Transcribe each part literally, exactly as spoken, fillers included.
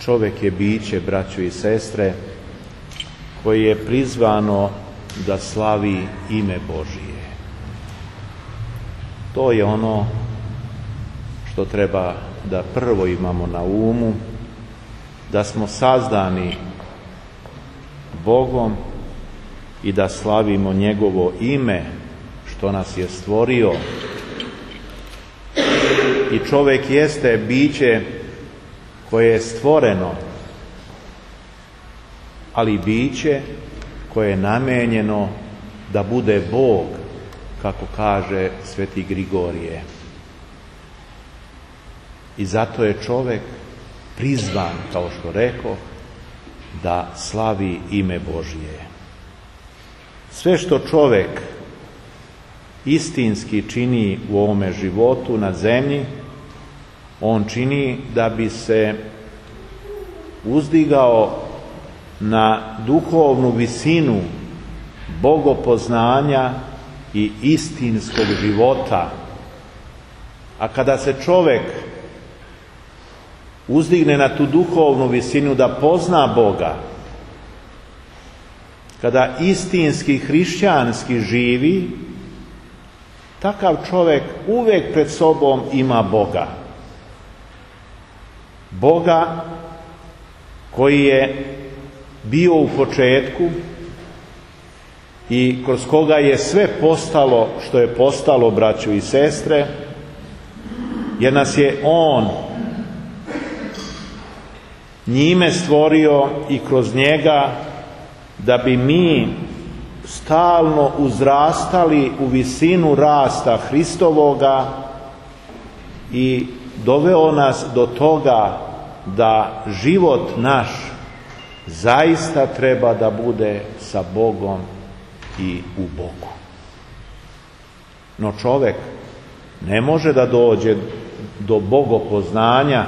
čovjek je biće, braćo i sestre, koje je prizvano da slavi ime Božije. To je ono što treba da prvo imamo na umu, da smo sazdani Bogom i da slavimo njegovo ime što nas je stvorio. I čovjek jeste biće koje je stvoreno, ali biće koje je namenjeno da bude Bog, kako kaže sveti Grigorije. I zato je čovjek prizvan, kao što rekao, da slavi ime Božije. Sve što čovjek istinski čini u ovome životu na zemlji, on čini da bi se uzdigao na duhovnu visinu bogopoznanja i istinskog života. A kada se čovjek uzdigne na tu duhovnu visinu da pozna Boga, kada istinski hrišćanski živi, takav čovjek uvijek pred sobom ima Boga. Boga koji je bio u početku i kroz koga je sve postalo što je postalo, braćo i sestre, jer nas je On njime stvorio i kroz njega da bi mi stalno uzrastali u visinu rasta Hristovoga i doveo nas do toga da život naš zaista treba da bude sa Bogom i u Bogu. No čovjek ne može da dođe do bogopoznanja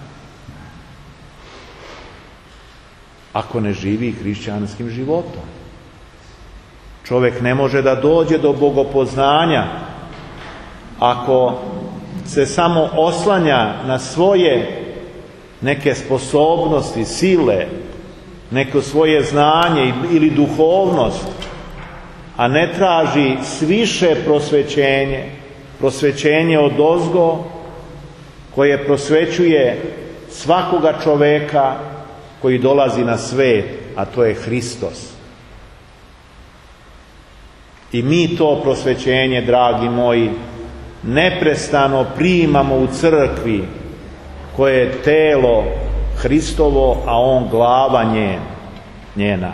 ako ne živi hrišćanskim životom. Čovjek ne može da dođe do bogopoznanja ako se samo oslanja na svoje neke sposobnosti, sile, neko svoje znanje ili duhovnost, a ne traži sviše prosvećenje, prosvećenje odozgo koje prosvećuje svakoga čoveka koji dolazi na svet, a to je Hristos. I mi to prosvećenje, dragi moji, neprestano primamo u crkvi, koje je telo Hristovo, a on glava njen, njena.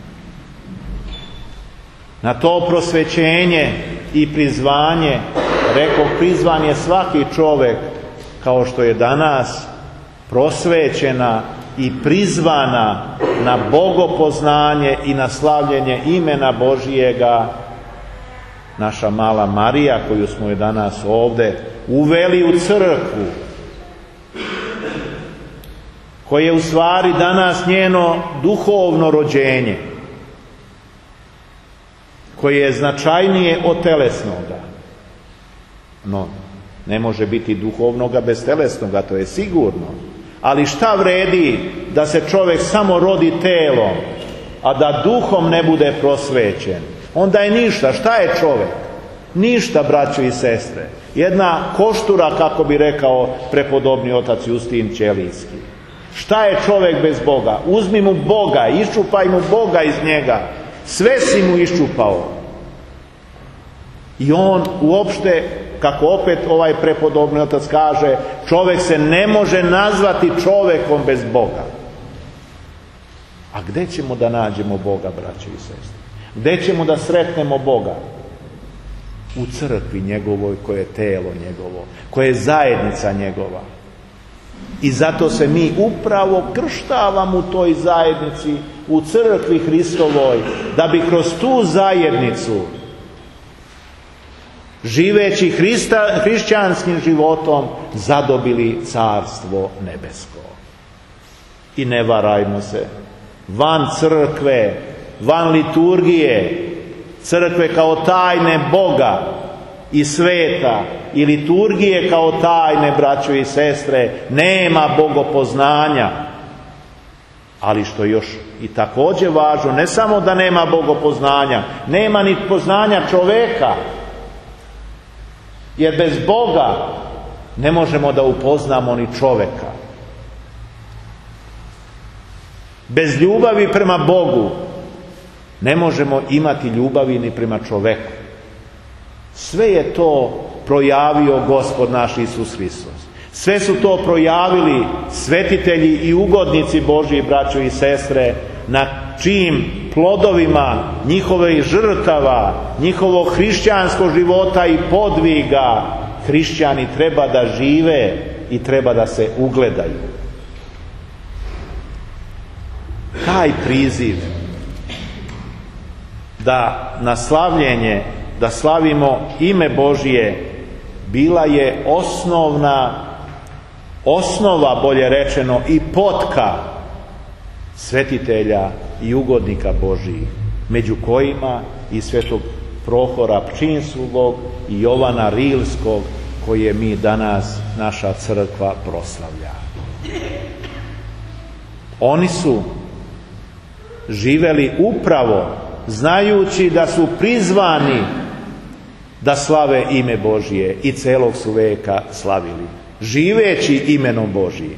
Na to prosvećenje i prizvanje, rekao, prizvan je svaki čovjek, kao što je danas prosvećena i prizvana na bogopoznanje i na slavljenje imena Božijega naša mala Marija, koju smo je danas ovdje uveli u crkvu, koje je u stvari danas njeno duhovno rođenje, koje je značajnije od telesnoga. No, ne može biti duhovnoga bez telesnoga, to je sigurno. Ali šta vredi da se čovjek samo rodi telom, a da duhom ne bude prosvećen? Onda je ništa. Šta je čovjek? Ništa, braćo i sestre. Jedna koštura, kako bi rekao prepodobni otac Justin Ćelijski. Šta je čovjek bez Boga? Uzmi mu Boga, iščupaj mu Boga iz njega. Sve si mu iščupao. I on uopšte, kako opet ovaj prepodobni otac kaže, čovjek se ne može nazvati čovjekom bez Boga. A gdje ćemo da nađemo Boga, braćo i sestre? Gdje ćemo da sretnemo Boga? U crkvi njegovoj, koje je telo njegovo, koje je zajednica njegova. I zato se mi upravo krštavamo u toj zajednici, u crkvi Hristovoj, da bi kroz tu zajednicu, živeći Hrista, hrišćanskim životom, zadobili carstvo nebesko. I ne varajmo se, van crkve, van liturgije, crkve kao tajne Boga i sveta i liturgije kao tajne, braćo i sestre, nema bogopoznanja. Ali što još i također važno, ne samo da nema bogopoznanja, nema ni poznanja čoveka. Jer bez Boga ne možemo da upoznamo ni čoveka. Bez ljubavi prema Bogu ne možemo imati ljubavi ni prema čoveku. Sve je to projavio Gospod naš Isus Hristos. Sve su to projavili svetitelji i ugodnici Božji, braćo i sestre, na čijim plodovima njihovih žrtava, njihovog hrišćanskog života i podviga hrišćani treba da žive i treba da se ugledaju. Taj priziv da na slavljenje, da slavimo ime Božje, bila je osnovna, osnova, bolje rečeno, i potka svetitelja i ugodnika Božjih, među kojima i svetog Prohora Pčinjskog i Jovana Rilskog, koje mi danas naša crkva proslavlja. Oni su živeli upravo znajući da su prizvani da slave ime Božje i celog su veka slavili, živeći imenom Božjim.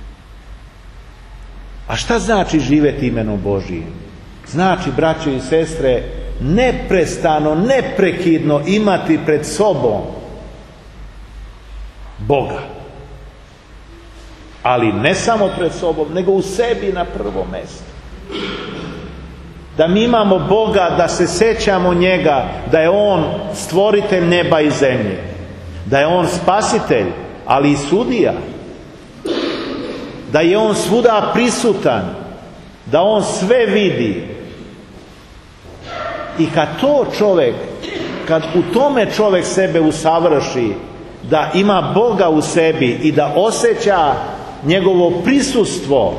A šta znači živjeti imenom Božjim? Znači, braćo i sestre, neprestano, neprekidno imati pred sobom Boga. Ali ne samo pred sobom, nego u sebi na prvo mjesto. Da mi imamo Boga, da se sećamo njega, da je On stvoritelj neba i zemlje, da je On spasitelj, ali i sudija, da je On svuda prisutan, da On sve vidi. I kad to čovjek, kad u tome čovjek sebe usavrši, da ima Boga u sebi i da osjeća njegovo prisustvo,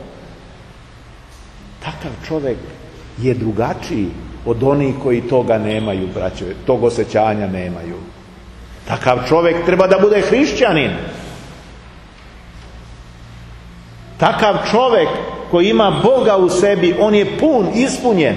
takav čovjek je drugačiji od onih koji toga nemaju, braćo, tog osjećanja nemaju. Takav čovjek treba da bude hrišćanin. Takav čovjek koji ima Boga u sebi, on je pun, ispunjen.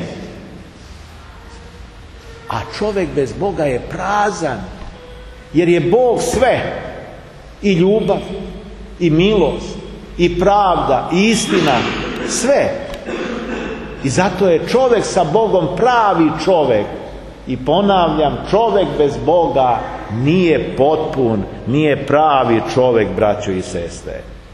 A čovjek bez Boga je prazan, jer je Bog sve, i ljubav, i milost, i pravda, i istina, sve. I zato je čovjek sa Bogom pravi čovjek. I ponavljam, čovjek bez Boga nije potpun, nije pravi čovjek, braćo i sestre.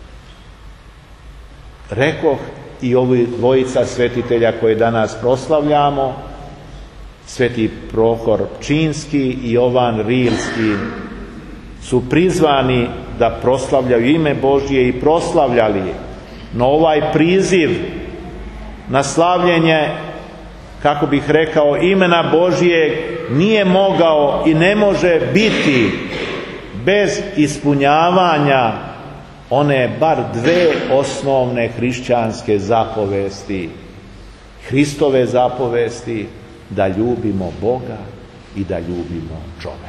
Rekoh, i ovi dvojica svetitelja koje danas proslavljamo, sveti Prohor Pčinjski i Jovan Rilski, su prizvani da proslavljaju ime Božje i proslavljali. No ovaj priziv na slavljenje, kako bih rekao, imena Božjeg nije mogao i ne može biti bez ispunjavanja one bar dve osnovne hrišćanske zapovesti, Hristove zapovesti, da ljubimo Boga i da ljubimo čovjeka.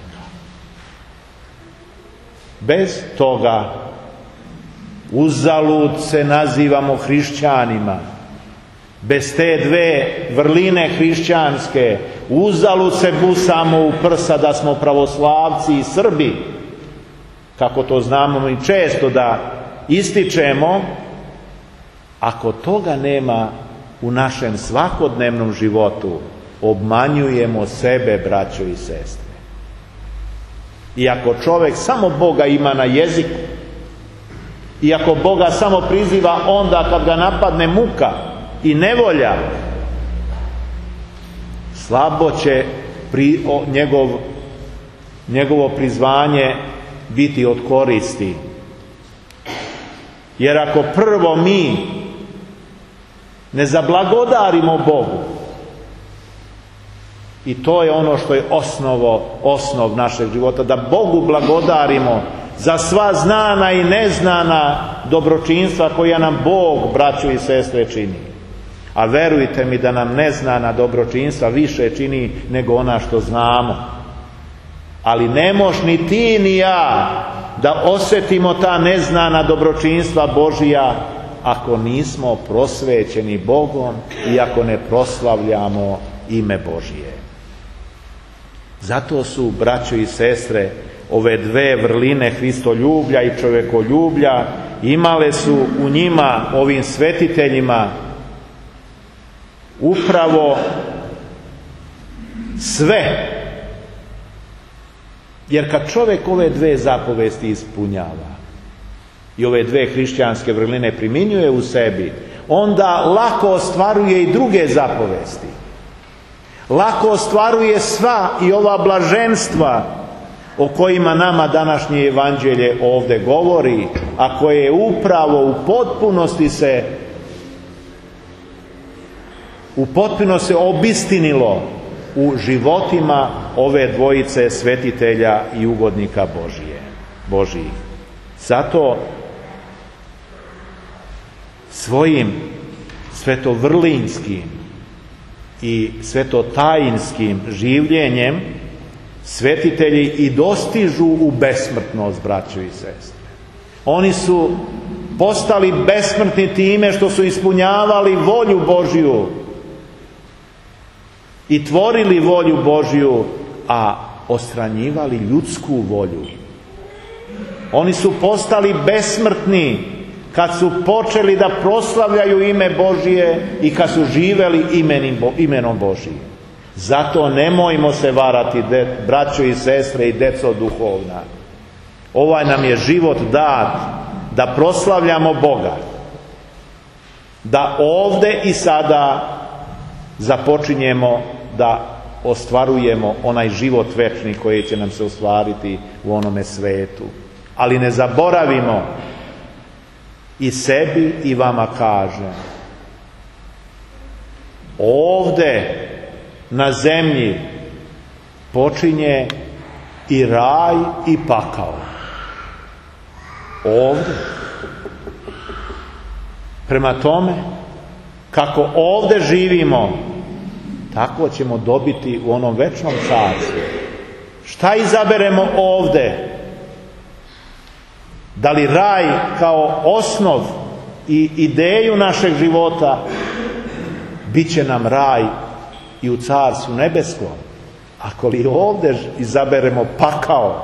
Bez toga uzalud se nazivamo hrišćanima. Bez te dve vrline hrišćanske uzalud se busamo u prsa da smo pravoslavci i Srbi, kako to znamo i često da ističemo. Ako toga nema u našem svakodnevnom životu, obmanjujemo sebe, braćo i sestre. I ako čovjek samo Boga ima na jeziku, i ako Boga samo priziva onda kad ga napadne muka i nevolja, slabo će pri, o, njegov, njegovo prizvanje biti od koristi. Jer ako prvo mi ne zablagodarimo Bogu, i to je ono što je osnovo, osnov našeg života, da Bogu blagodarimo za sva znana i neznana dobročinstva koja nam Bog, braćo i sestre, čini. A verujte mi da nam neznana dobročinstva više čini nego ona što znamo. Ali ne moš ni ti ni ja da osjetimo ta neznana dobročinstva Božija ako nismo prosvećeni Bogom i ako ne proslavljamo ime Božije. Zato su, braćo i sestre, ove dve vrline Hristoljublja i čovekoljublja imale su u njima, ovim svetiteljima, upravo sve. Jer kad čovjek ove dve zapovesti ispunjava i ove dve hrišćanske vrline primjenjuje u sebi, onda lako ostvaruje i druge zapovesti. Lako ostvaruje sva i ova blaženstva o kojima nama današnje evanđelje ovdje govori, a koje je upravo u potpunosti se u potpunosti se obistinilo u životima ove dvojice svetitelja i ugodnika Božije, Božijih. Zato svojim svetovrlinskim i svetotajinskim življenjem svetitelji i dostižu u besmrtnost, braćo i sestre. Oni su postali besmrtni time što su ispunjavali volju Božju i tvorili volju Božju, a odstranjivali ljudsku volju. Oni su postali besmrtni kad su počeli da proslavljaju ime Božije i kad su živeli imenom Božijim. Zato nemojmo se varati, braćo i sestre i deco duhovna. Ovaj nam je život dat da proslavljamo Boga, da ovde i sada započinjemo da ostvarujemo onaj život večni koji će nam se ostvariti u onome svetu. Ali ne zaboravimo, i sebi i vama kažem, ovde na zemlji počinje i raj i pakao. Ovde. Prema tome, kako ovde živimo, tako ćemo dobiti u onom večnom carstvu. Šta izaberemo ovde? Da li raj kao osnov i ideju našeg života, bit će nam raj i u carstvu nebeskom. Ako li ovde izaberemo pakao,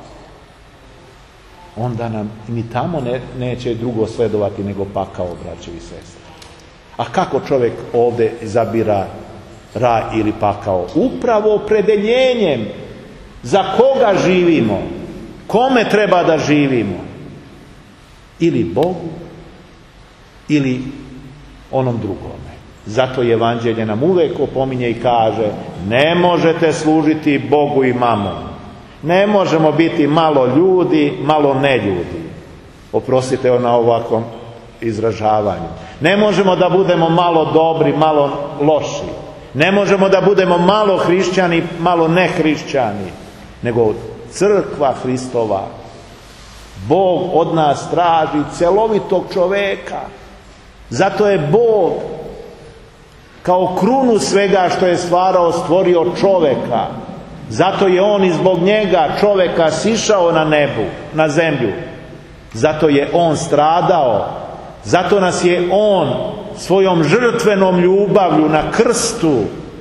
onda nam ni tamo ne, neće drugo sledovati nego pakao, braćo i sestre. A kako čovjek ovde izabira raj ili pakao? Upravo opredeljenjem za koga živimo, kome treba da živimo. Ili Bogu, ili onom drugome. Zato evanđelje nam uvijek opominje i kaže: ne možete služiti Bogu i mamonu. Ne možemo biti malo ljudi, malo neljudi. Oprostite na ovakvom izražavanju. Ne možemo da budemo malo dobri, malo loši. Ne možemo da budemo malo hrišćani, malo nehrišćani. Nego crkva Hristova, Bog od nas traži celovitog čoveka. Zato je Bog kao krunu svega što je stvarao stvorio čoveka. Zato je on i zbog njega čoveka sišao na nebu, na zemlju. Zato je on stradao. Zato nas je on svojom žrtvenom ljubavlju na krstu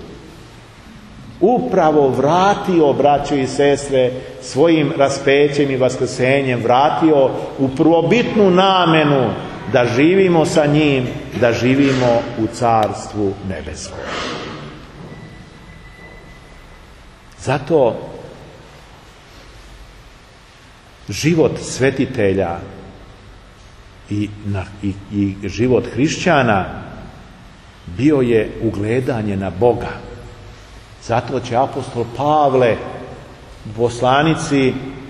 upravo vratio, braćo i sestre, svojim raspećem i vaskrsenjem vratio u prvobitnu namenu da živimo sa njim, da živimo u carstvu nebeskom. Zato život svetitelja i, na, i, i život hrišćana bio je ugledanje na Boga. Zato će apostol Pavle u poslanici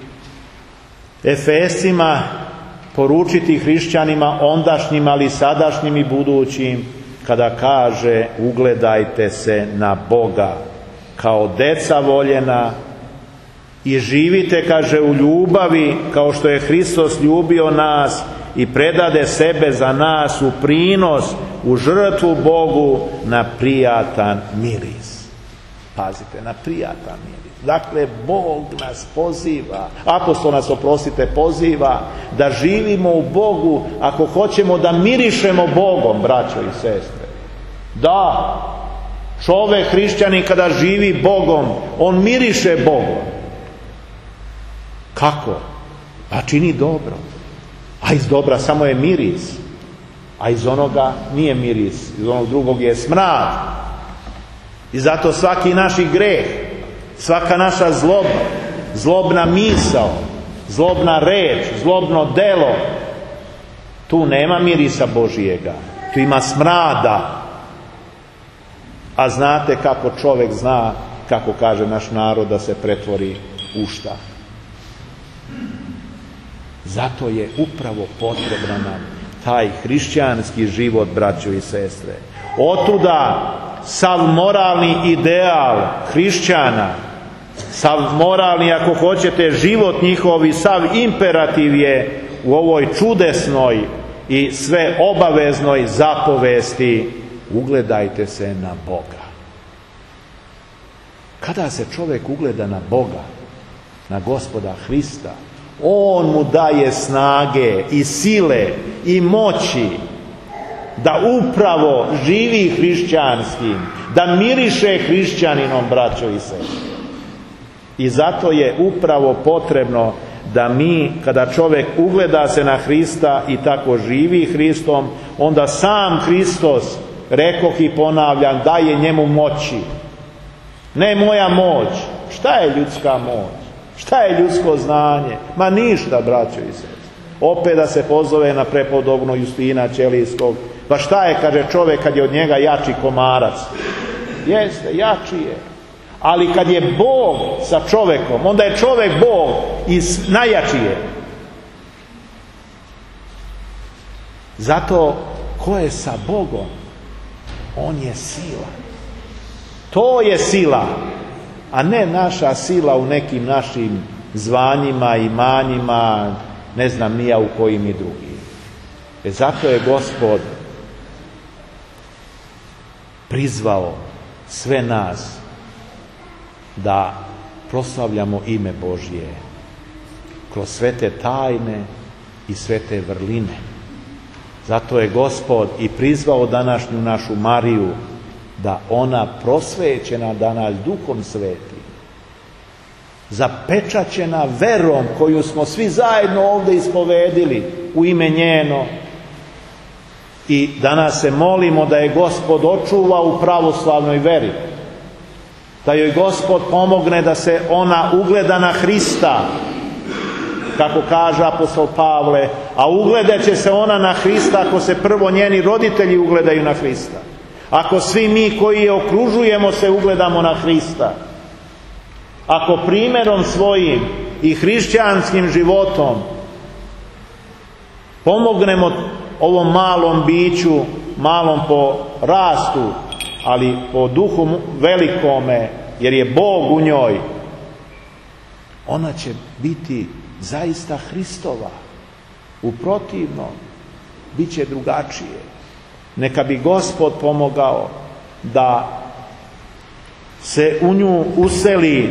Efesima poručiti hrišćanima ondašnjim, ali sadašnjim i budućim, kada kaže: ugledajte se na Boga kao deca voljena i živite, kaže, u ljubavi kao što je Hristos ljubio nas i predade sebe za nas u prinos, u žrtvu Bogu na prijatan miris. Pazite, na prijatan miris. Dakle, Bog nas poziva, apostol nas, oprostite, poziva da živimo u Bogu ako hoćemo da mirišemo Bogom, braćo i sestre. Da, čovjek hrišćanin kada živi Bogom, on miriše Bogom. Kako? Pa čini dobro. A iz dobra samo je miris. A iz onoga nije miris. Iz onog drugog je smrad. I zato svaki naši greh, svaka naša zloba, zlobna misao, zlobna reč, zlobno delo, tu nema mirisa Božijega. Tu ima smrada. A znate kako čovjek zna, kako kaže naš narod, da se pretvori u šta? Zato je upravo potreban nam taj hrišćanski život, braćo i sestre. Otuda sav moralni ideal hrišćana, sav moralni, ako hoćete, život njihov i sav imperativ je u ovoj čudesnoj i sve obaveznoj zapovesti: ugledajte se na Boga. Kada se čovjek ugleda na Boga, na Gospoda Hrista, On mu daje snage i sile i moći da upravo živi hrišćanskim, da miriše hrišćaninom, braćo i sestre. I zato je upravo potrebno da mi, kada čovjek ugleda se na Hrista i tako živi Hristom, onda sam Hristos, rekoh i ponavljam, daje njemu moći. Ne moja moć. Šta je ljudska moć? Šta je ljudsko znanje? Ma ništa, braćo i sestre. Opet da se pozove na prepodobno Justina Ćelijskog. Pa šta je, kaže, čovjek kad je od njega jači komarac? Jeste, jači je. Ali kad je Bog sa čovjekom, onda je čovjek Bog i najjači je. Zato ko je sa Bogom, on je sila. To je sila, a ne naša sila u nekim našim zvanjima, imanjima, ne znam nija u kojim i drugim. E zato je Gospod prizvao sve nas da proslavljamo ime Božje kroz sve te tajne i sve te vrline. Zato je Gospod i prizvao današnju našu Mariju, da ona prosvećena danas Duhom Svetim, zapečaćena verom koju smo svi zajedno ovdje ispovedili u ime njeno, i danas se molimo da je Gospod očuva u pravoslavnoj veri, da joj Gospod pomogne da se ona ugleda na Hrista, kako kaže apostol Pavle, a ugledat će se ona na Hrista ako se prvo njeni roditelji ugledaju na Hrista. Ako svi mi koji je okružujemo se ugledamo na Hrista. Ako primjerom svojim i hrišćanskim životom pomognemo ovom malom biću, malom po rastu, ali po duhu velikome, jer je Bog u njoj, ona će biti zaista Hristova. U protivnom, bit će drugačije. Neka bi Gospod pomogao da se u nju useli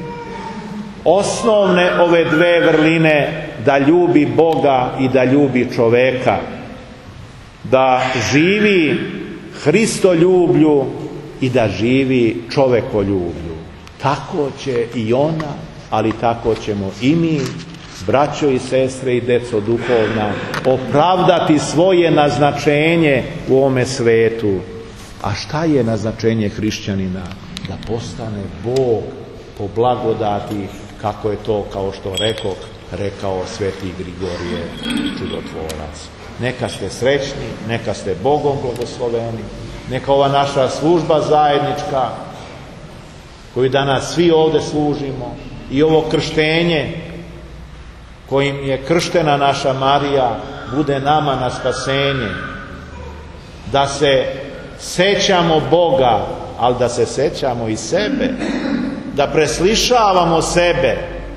osnovne ove dve vrline, da ljubi Boga i da ljubi čoveka, da živi Hristoljublju i da živi čovekoljublju. Tako će i ona, ali tako ćemo i mi, braćo i sestre i deco duhovna, opravdati svoje naznačenje u ovome svetu. A šta je naznačenje hrišćanina? Da postane Bog po blagodati, kako je to, kao što rekoh, rekao sveti Grigorije Čudotvorac. Neka ste srećni, neka ste Bogom blagosloveni, neka ova naša služba zajednička, koju danas svi ovdje služimo, i ovo krštenje kojim je krštena naša Marija, bude nama na spasenje. Da se sećamo Boga, ali da se sećamo i sebe, da preslišavamo sebe.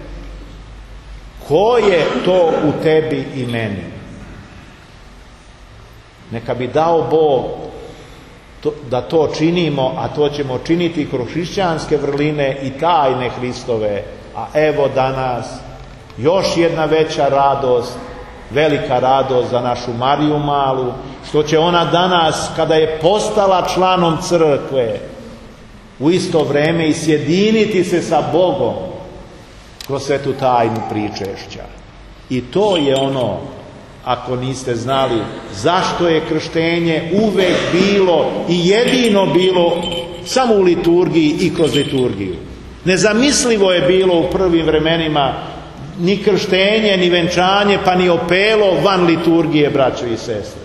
Ko je to u tebi i meni? Neka bi dao Bog to, da to činimo, a to ćemo činiti kroz hrišćanske vrline i tajne Hristove. A evo danas još jedna veća radost, velika radost za našu Mariju Malu, što će ona danas, kada je postala članom crkve, u isto vrijeme i sjediniti se sa Bogom kroz svetu tajnu pričešća. I to je ono, ako niste znali, zašto je krštenje uvek bilo i jedino bilo samo u liturgiji i kroz liturgiju. Nezamislivo je bilo u prvim vremenima ni krštenje, ni venčanje, pa ni opelo van liturgije, braćo i sestre.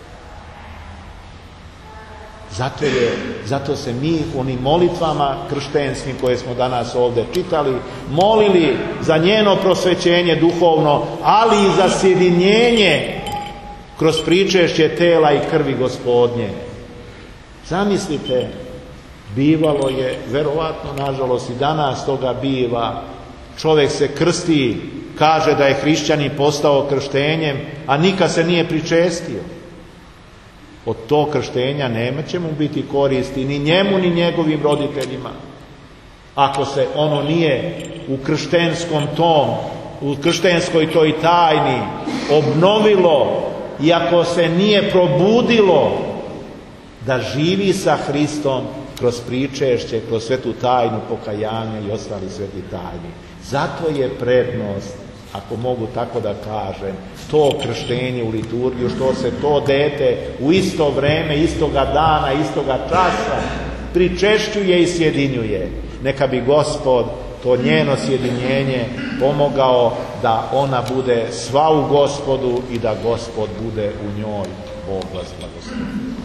Zato, je, zato se mi u onim molitvama krštenskim koje smo danas ovdje čitali, molili za njeno prosvećenje duhovno, ali i za sjedinjenje kroz pričešće tela i krvi Gospodnje. Zamislite, bivalo je, verovatno, nažalost i danas toga biva, čovjek se krsti, kaže da je hrišćanin postao krštenjem, a nikad se nije pričestio. Od tog krštenja nema će mu biti koristi ni njemu ni njegovim roditeljima, ako se ono nije u krštenskom tom, u krštenskoj toj tajni obnovilo i ako se nije probudilo da živi sa Hristom kroz pričešće, kroz svetu tajnu pokajanja i ostali sveti tajni. Zato je prednost, ako mogu tako da kažem, to krštenje u liturgiju, što se to dete u isto vreme, istoga dana, istoga časa pričešćuje i sjedinjuje. Neka bi Gospod to njeno sjedinjenje pomogao da ona bude sva u Gospodu i da Gospod bude u njoj. Bog vas blagoslovi.